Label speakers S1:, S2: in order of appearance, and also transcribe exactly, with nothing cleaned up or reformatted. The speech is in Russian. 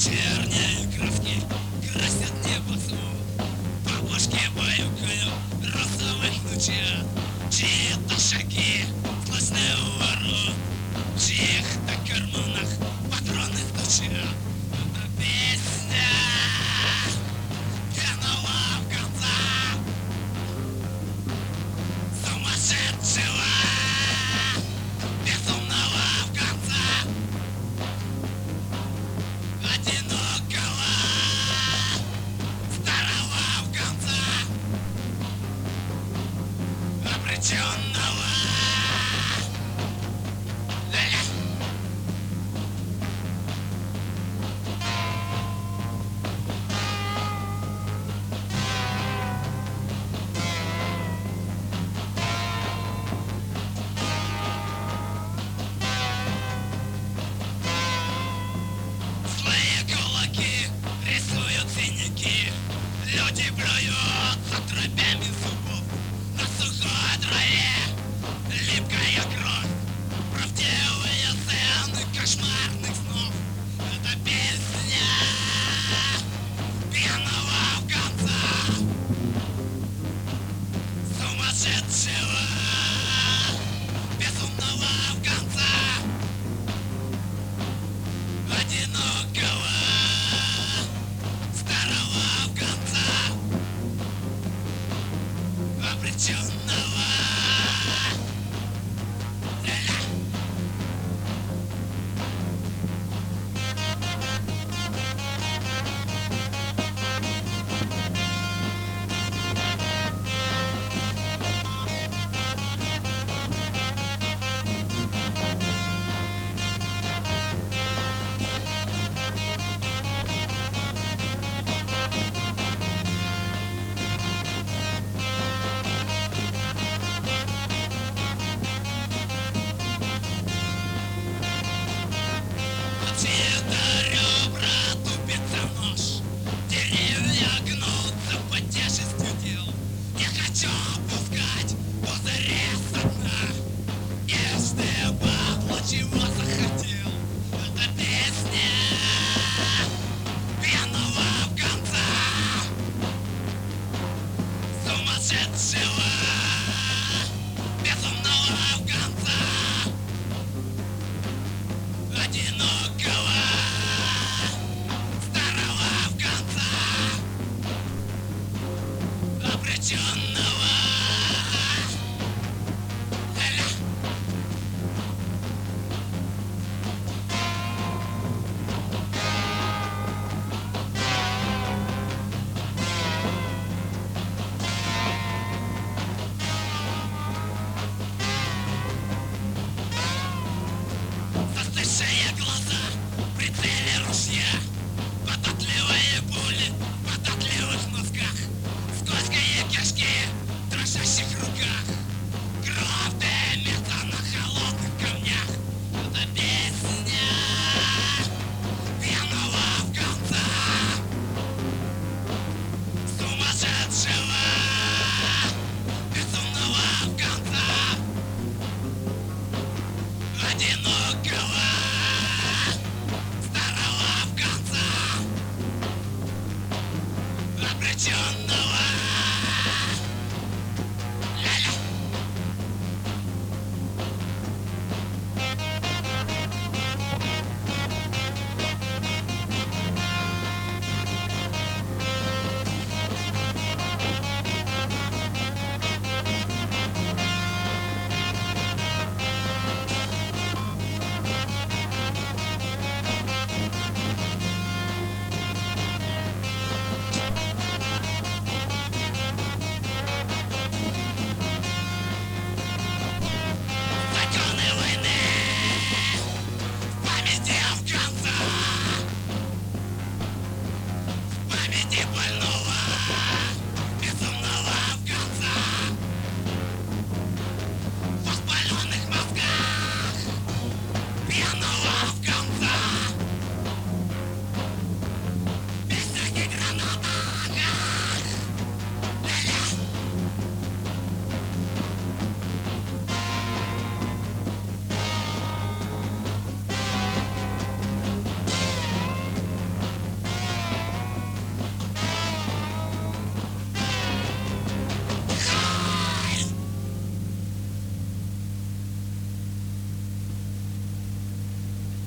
S1: Чернеют краски, красят небо звук. По башке баюкаю розовых лучах. Чьи-то шаги, сплошной ворот. В чьих-то карманах патроны в душах. Это песня пьяного конца, сумасшедшего, безумного в конца, одинокого, старого в конца, обреченного. Злые кулаки рисуют синяки. Люди плюются дробями зубов. На сухой траве липкая кровь. Правдивые сцены кошмарных снов. Это песня пьяного в конца, сумасшедшего, безумного в конца, одинокого, старого в конца, обреченного. Чьи-то ребра тупится нож. Деревья гнутся под тяжестью дел. Не хочу пускать пузыри со дна. Ешь ты, падла, чего захотел. Это песня пьяного в конца, сумасшедшего.